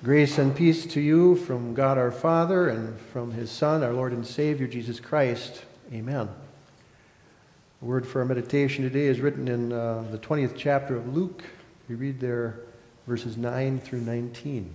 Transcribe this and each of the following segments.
Grace and peace to you from God our Father and from His Son, our Lord and Savior, Jesus Christ. Amen. The word for our meditation today is written in the 20th chapter of Luke. We read there verses 9 through 19.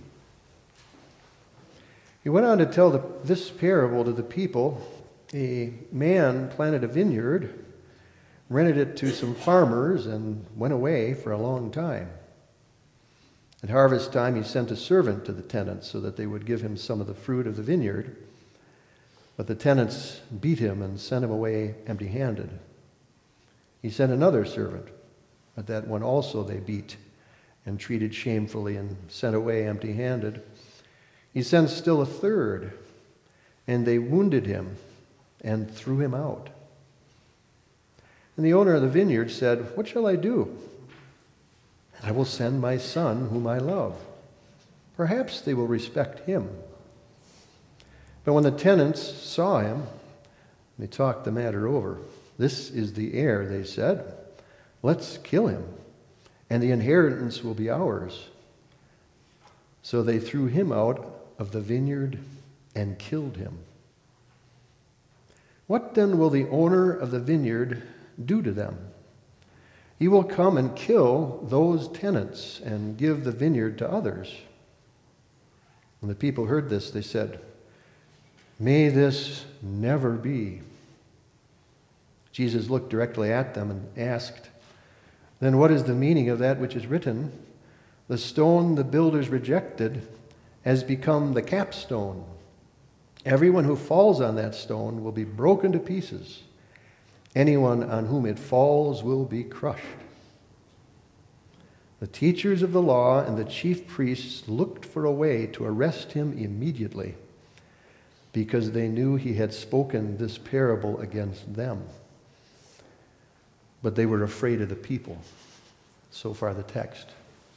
He went on to tell this parable to the people. A man planted a vineyard, rented it to some farmers, and went away for a long time. At harvest time, he sent a servant to the tenants so that they would give him some of the fruit of the vineyard. But the tenants beat him and sent him away empty-handed. He sent another servant, but that one also they beat and treated shamefully and sent away empty-handed. He sent still a third, and they wounded him and threw him out. And the owner of the vineyard said, "What shall I do? I will send my son whom I love. Perhaps they will respect him." But when the tenants saw him, they talked the matter over. "This is the heir," they said. "Let's kill him, and the inheritance will be ours." So they threw him out of the vineyard and killed him. What then will the owner of the vineyard do to them? He will come and kill those tenants and give the vineyard to others. When the people heard this, they said, "May this never be." Jesus looked directly at them and asked, "Then what is the meaning of that which is written? The stone the builders rejected has become the capstone. Everyone who falls on that stone will be broken to pieces. Anyone on whom it falls will be crushed." The teachers of the law and the chief priests looked for a way to arrest him immediately, because they knew he had spoken this parable against them. But they were afraid of the people. So far the text.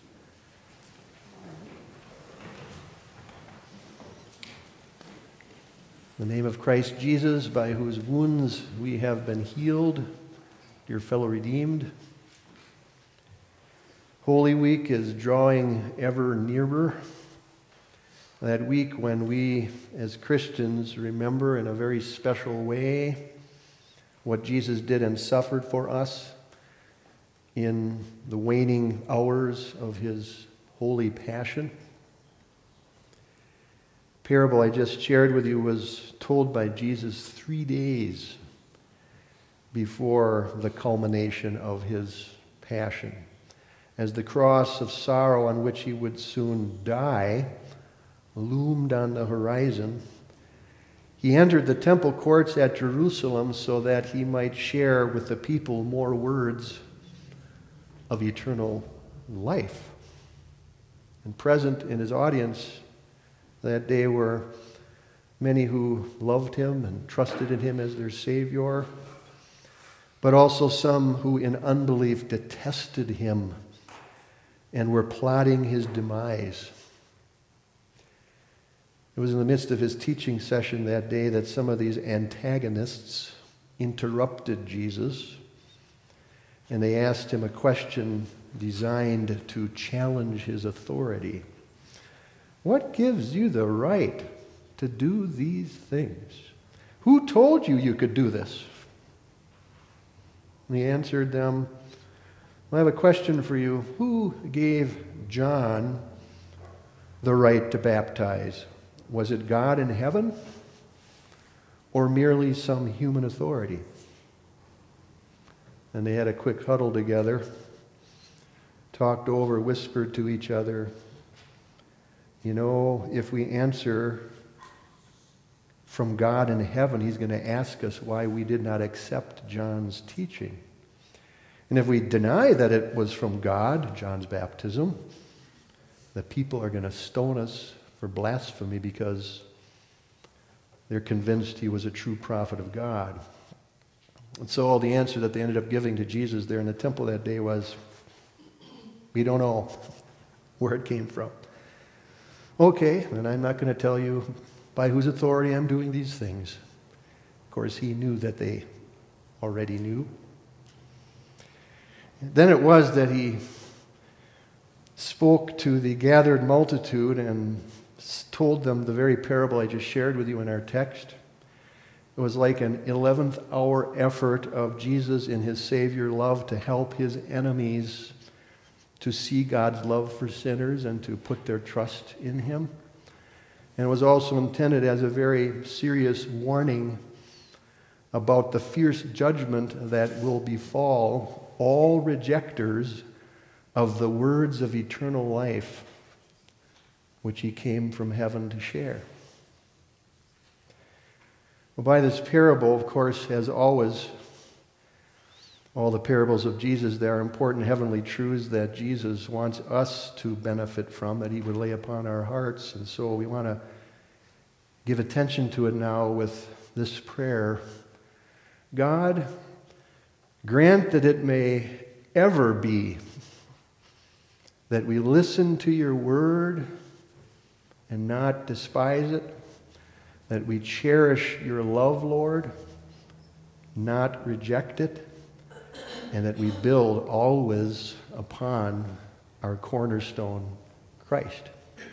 In the name of Christ Jesus, by whose wounds we have been healed, dear fellow redeemed. Holy Week is drawing ever nearer. That week when we as Christians remember in a very special way what Jesus did and suffered for us in the waning hours of his holy passion. The parable I just shared with you was told by Jesus 3 days before the culmination of his passion. As the cross of sorrow on which he would soon die loomed on the horizon, he entered the temple courts at Jerusalem so that he might share with the people more words of eternal life. And present in his audience that day were many who loved him and trusted in him as their Savior, but also some who in unbelief detested him and were plotting his demise. It was in the midst of his teaching session that day that some of these antagonists interrupted Jesus, and they asked him a question designed to challenge his authority. "What gives you the right to do these things? Who told you you could do this?" And he answered them, "I have a question for you. Who gave John the right to baptize? Was it God in heaven or merely some human authority?" And they had a quick huddle together, talked over, whispered to each other, "You know, if we answer from God in heaven, he's going to ask us why we did not accept John's teaching. And if we deny that it was from God, John's baptism, the people are going to stone us for blasphemy because they're convinced he was a true prophet of God." And so the answer that they ended up giving to Jesus there in the temple that day was, "We don't know where it came from." Okay, and I'm not going to tell you by whose authority I'm doing these things. Of course, he knew that they already knew. Then it was that he spoke to the gathered multitude and told them the very parable I just shared with you in our text. It was like an 11th hour effort of Jesus in his Savior love to help his enemies to see God's love for sinners and to put their trust in him. And it was also intended as a very serious warning about the fierce judgment that will befall all rejectors of the words of eternal life which he came from heaven to share. Well, by this parable, of course, as always, all the parables of Jesus, there are important heavenly truths that Jesus wants us to benefit from, that he would lay upon our hearts. And so we want to give attention to it now with this prayer. God, grant that it may ever be that we listen to your word and not despise it, that we cherish your love, Lord, not reject it, and that we build always upon our cornerstone, Christ.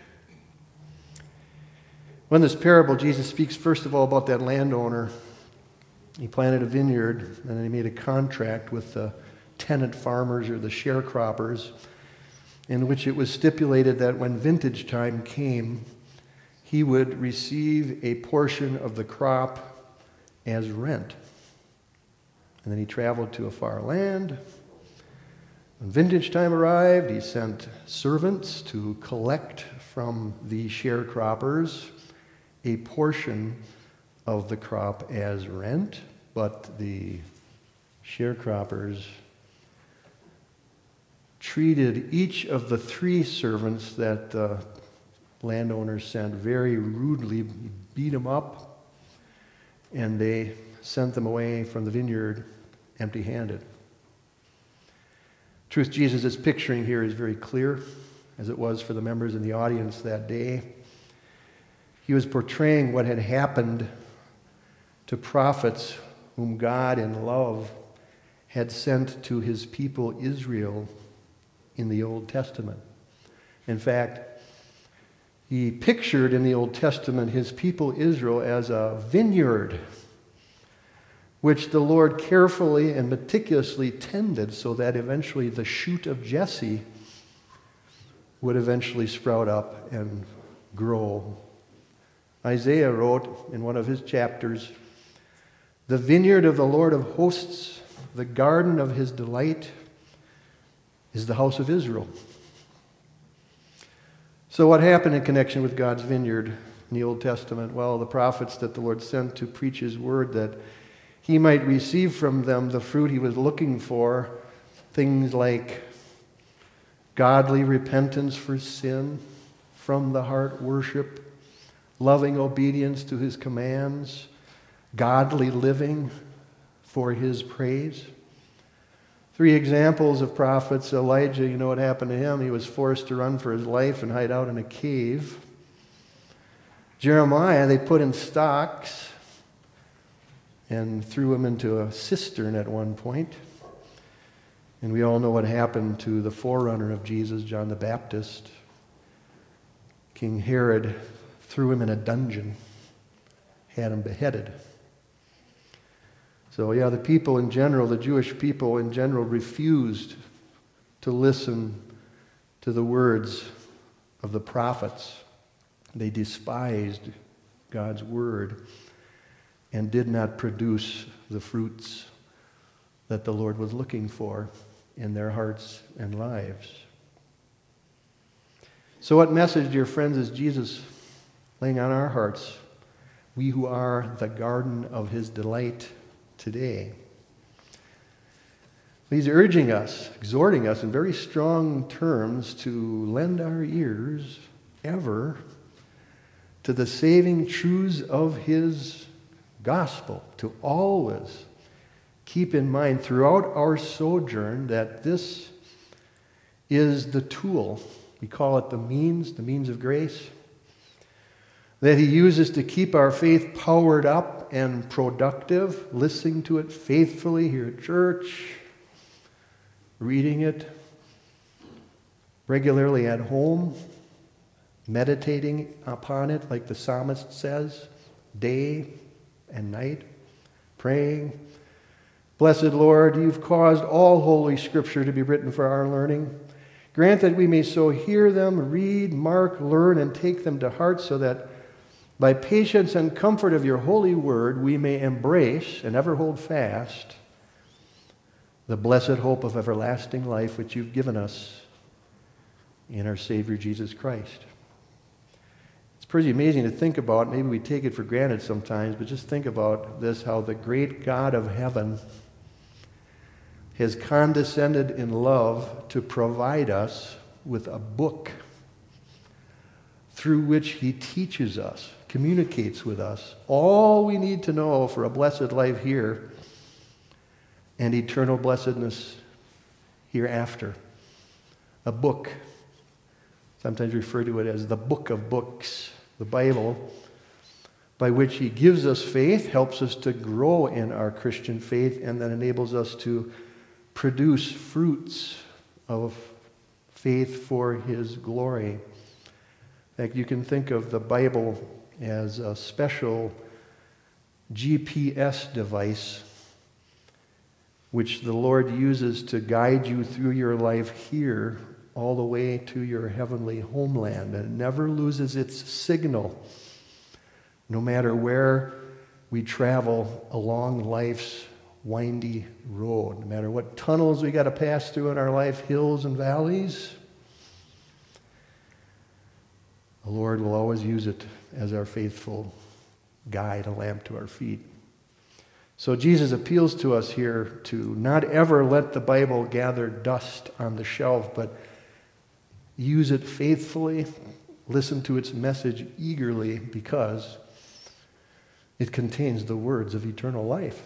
In this parable, Jesus speaks first of all about that landowner. He planted a vineyard, and then he made a contract with the tenant farmers or the sharecroppers, in which it was stipulated that when vintage time came, he would receive a portion of the crop as rent. And then he traveled to a far land. When vintage time arrived, he sent servants to collect from the sharecroppers a portion of the crop as rent, but the sharecroppers treated each of the 3 servants that the landowners sent very rudely, beat them up, and they sent them away from the vineyard empty-handed. Truth Jesus is picturing here is very clear, as it was for the members in the audience that day. He was portraying what had happened to prophets whom God in love had sent to his people Israel in the Old Testament. In fact, he pictured in the Old Testament his people Israel as a vineyard which the Lord carefully and meticulously tended so that eventually the shoot of Jesse would eventually sprout up and grow. Isaiah wrote in one of his chapters, "The vineyard of the Lord of hosts, the garden of his delight, is the house of Israel." So what happened in connection with God's vineyard in the Old Testament? Well, the prophets that the Lord sent to preach his word that he might receive from them the fruit he was looking for, things like godly repentance for sin, from the heart worship, loving obedience to his commands, godly living for his praise. 3 examples of prophets. Elijah, you know what happened to him? He was forced to run for his life and hide out in a cave. Jeremiah, they put in stocks and threw him into a cistern at one point. And we all know what happened to the forerunner of Jesus, John the Baptist. King Herod threw him in a dungeon, had him beheaded. So yeah, the people in general, the Jewish people in general, refused to listen to the words of the prophets. They despised God's word and did not produce the fruits that the Lord was looking for in their hearts and lives. So what message, dear friends, is Jesus laying on our hearts? We who are the garden of his delight today. He's urging us, exhorting us in very strong terms to lend our ears ever to the saving truths of his gospel, to always keep in mind throughout our sojourn that this is the tool. We call it the means of grace, that he uses to keep our faith powered up and productive, listening to it faithfully here at church, reading it, regularly at home, meditating upon it, like the psalmist says, day and night, praying. Blessed Lord, you've caused all Holy Scripture to be written for our learning. Grant that we may so hear them, read, mark, learn, and take them to heart, so that by patience and comfort of your holy word we may embrace and ever hold fast the blessed hope of everlasting life which you've given us in our Savior Jesus Christ. It's pretty amazing to think about. Maybe we take it for granted sometimes, but just think about this, how the great God of heaven has condescended in love to provide us with a book through which he teaches us, communicates with us all we need to know for a blessed life here and eternal blessedness hereafter. A book, sometimes refer to it as the book of books, the Bible, by which he gives us faith, helps us to grow in our Christian faith, and then enables us to produce fruits of faith for his glory. In fact, you can think of the Bible as a special GPS device which the Lord uses to guide you through your life here all the way to your heavenly homeland. And it never loses its signal, no matter where we travel along life's windy road, no matter what tunnels we got to pass through in our life, hills and valleys. The Lord will always use it as our faithful guide, a lamp to our feet. So Jesus appeals to us here to not ever let the Bible gather dust on the shelf, but use it faithfully, listen to its message eagerly, because it contains the words of eternal life.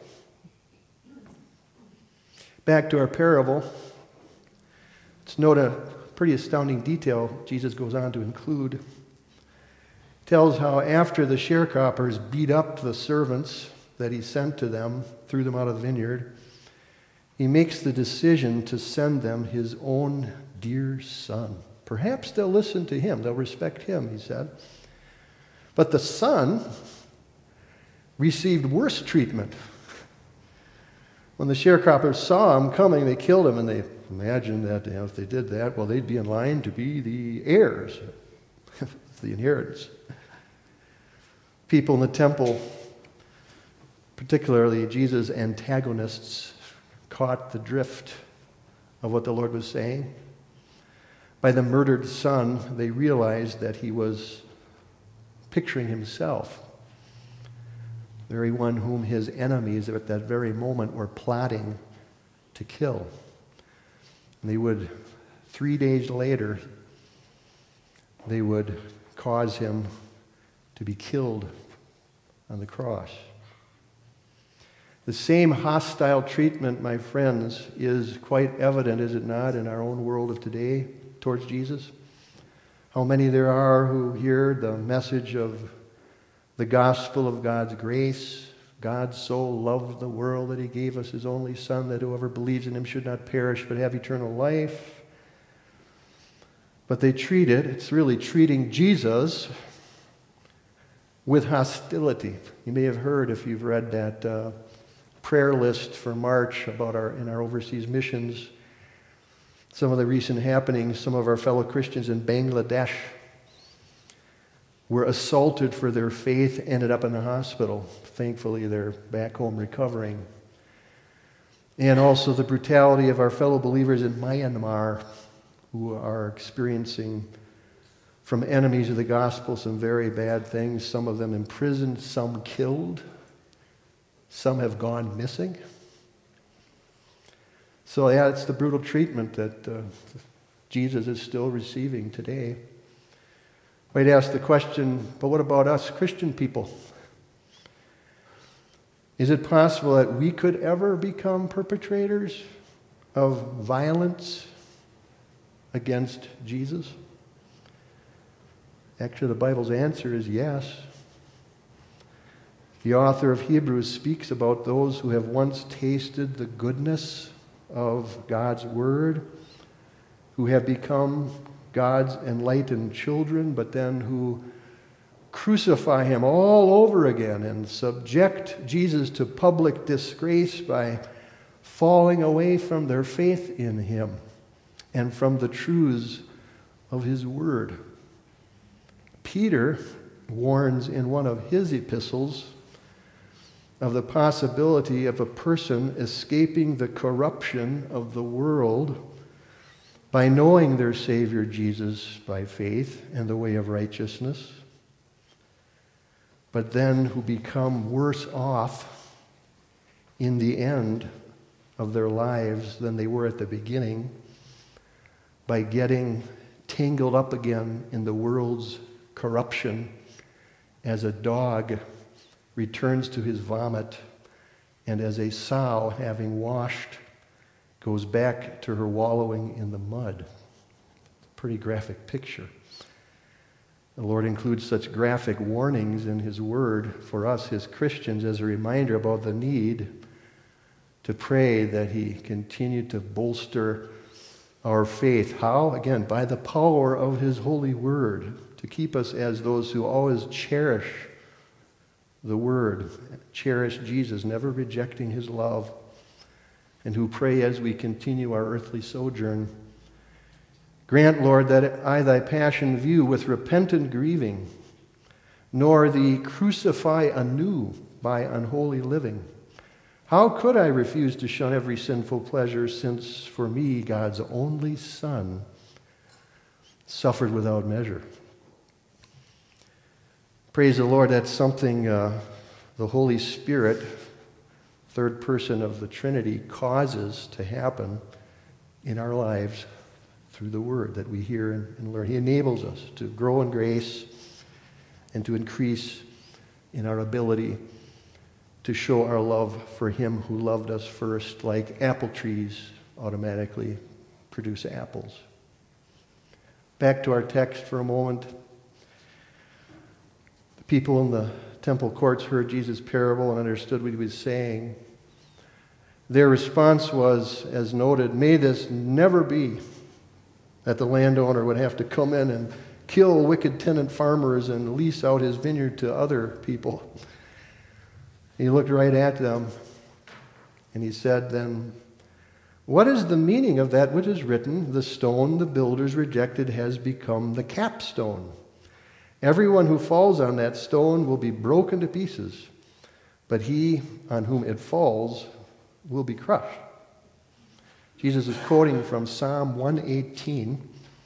Back to our parable. Let's note a pretty astounding detail Jesus goes on to include. Tells how after the sharecroppers beat up the servants that he sent to them, threw them out of the vineyard, he makes the decision to send them his own dear son. Perhaps they'll listen to him, they'll respect him, he said. But the son received worse treatment. When the sharecroppers saw him coming, they killed him, and they imagined that if they did that, well, they'd be in line to be the heirs, the inheritance. People in the temple, particularly Jesus' antagonists, caught the drift of what the Lord was saying. By the murdered son, they realized that he was picturing himself, the very one whom his enemies at that very moment were plotting to kill. And they would, 3 days later, they would cause him to be killed on the cross. The same hostile treatment, my friends, is quite evident, is it not, in our own world of today towards Jesus? How many there are who hear the message of the gospel of God's grace. God so loved the world that he gave us his only Son, that whoever believes in him should not perish but have eternal life. But they treat it, it's really treating Jesus with hostility. You may have heard, if you've read that prayer list for March about in our overseas missions, some of the recent happenings. Some of our fellow Christians in Bangladesh were assaulted for their faith, ended up in the hospital. Thankfully, they're back home recovering. And also the brutality of our fellow believers in Myanmar, who are experiencing from enemies of the gospel some very bad things. Some of them imprisoned, some killed. Some have gone missing. So yeah, it's the brutal treatment that Jesus is still receiving today. I'd ask the question, but what about us Christian people? Is it possible that we could ever become perpetrators of violence against Jesus? Actually, the Bible's answer is yes. The author of Hebrews speaks about those who have once tasted the goodness of God's Word, who have become God's enlightened children, but then who crucify him all over again and subject Jesus to public disgrace by falling away from their faith in him and from the truths of his word. Peter warns in one of his epistles of the possibility of a person escaping the corruption of the world by knowing their Savior Jesus by faith and the way of righteousness, but then who become worse off in the end of their lives than they were at the beginning by getting tangled up again in the world's corruption as a dog returns to his vomit and as a sow, having washed, goes back to her wallowing in the mud. Pretty graphic picture. The Lord includes such graphic warnings in his word for us, his Christians, as a reminder about the need to pray that he continue to bolster our faith. How? Again, by the power of his holy word, to keep us as those who always cherish the word, cherish Jesus, never rejecting his love, and who pray as we continue our earthly sojourn. Grant, Lord, that I, thy passion, view with repentant grieving, nor thee crucify anew by unholy living. How could I refuse to shun every sinful pleasure, since for me God's only Son suffered without measure? Praise the Lord, that's something the Holy Spirit, third person of the Trinity, causes to happen in our lives through the word that we hear and learn. He enables us to grow in grace and to increase in our ability to show our love for him who loved us first, like apple trees automatically produce apples. Back to our text for a moment. The people in the temple courts heard Jesus' parable and understood what he was saying. Their response was, as noted, "May this never be, that the landowner would have to come in and kill wicked tenant farmers and lease out his vineyard to other people." He looked right at them and he said then, "What is the meaning of that which is written? The stone the builders rejected has become the capstone. Everyone who falls on that stone will be broken to pieces, but he on whom it falls will be crushed." Jesus is quoting from Psalm 118,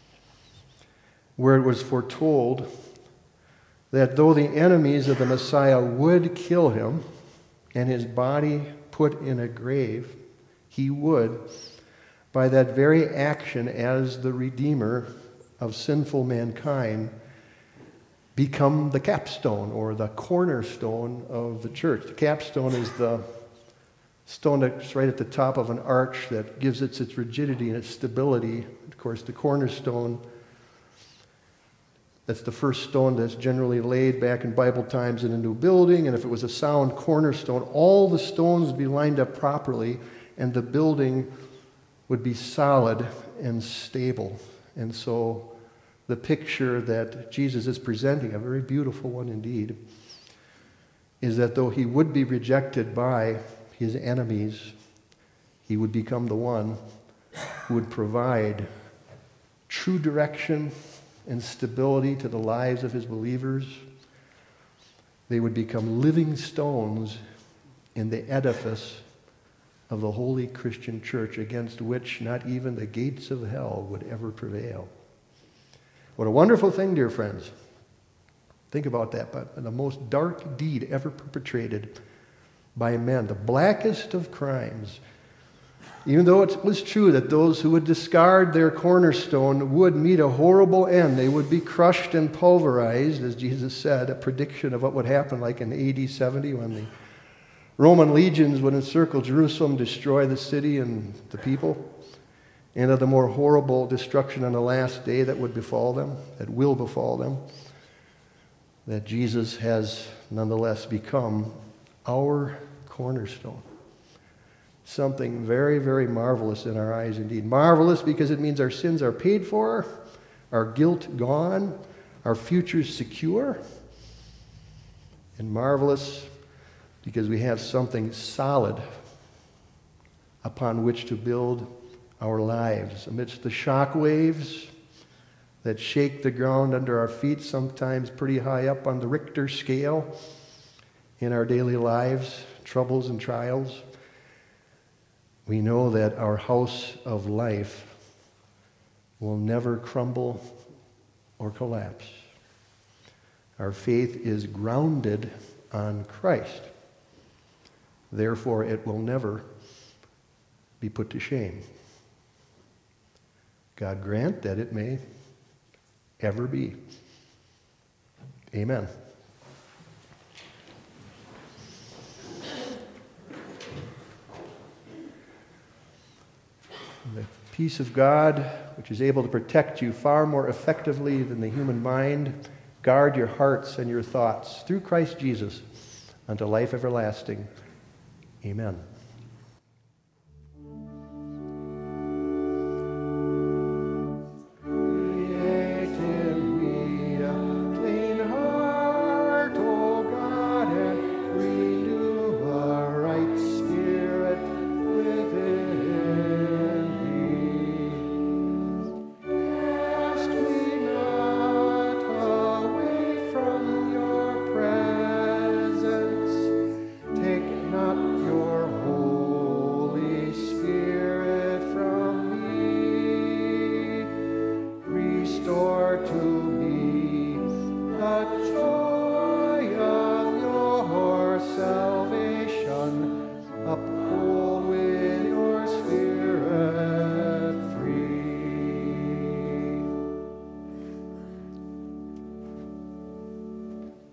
where it was foretold that though the enemies of the Messiah would kill him and his body put in a grave, he would, by that very action as the Redeemer of sinful mankind, become the capstone or the cornerstone of the church. The capstone is the stone that's right at the top of an arch that gives it its rigidity and its stability. Of course, the cornerstone, that's the first stone that's generally laid back in Bible times in a new building. And if it was a sound cornerstone, all the stones would be lined up properly and the building would be solid and stable. And so the picture that Jesus is presenting, a very beautiful one indeed, is that though he would be rejected by his enemies, he would become the one who would provide true direction and stability to the lives of his believers. They would become living stones in the edifice of the holy Christian church, against which not even the gates of hell would ever prevail. What a wonderful thing, dear friends. Think about that. But the most dark deed ever perpetrated by men, the blackest of crimes, even though it was true that those who would discard their cornerstone would meet a horrible end, they would be crushed and pulverized, as Jesus said, a prediction of what would happen like in AD 70 when the Roman legions would encircle Jerusalem, destroy the city and the people, and of the more horrible destruction on the last day that would befall them, that will befall them, that Jesus has nonetheless become our cornerstone. Something very, very marvelous in our eyes indeed. Marvelous because it means our sins are paid for. our guilt gone, our futures secure, and marvelous because we have something solid upon which to build our lives amidst the shock waves that shake the ground under our feet, sometimes pretty high up on the Richter scale in our daily lives, troubles and trials. We know that our house of life will never crumble or collapse. Our faith is grounded on Christ. Therefore, it will never be put to shame. God grant that it may ever be. Amen. The peace of God, which is able to protect you far more effectively than the human mind, guard your hearts and your thoughts through Christ Jesus unto life everlasting. Amen.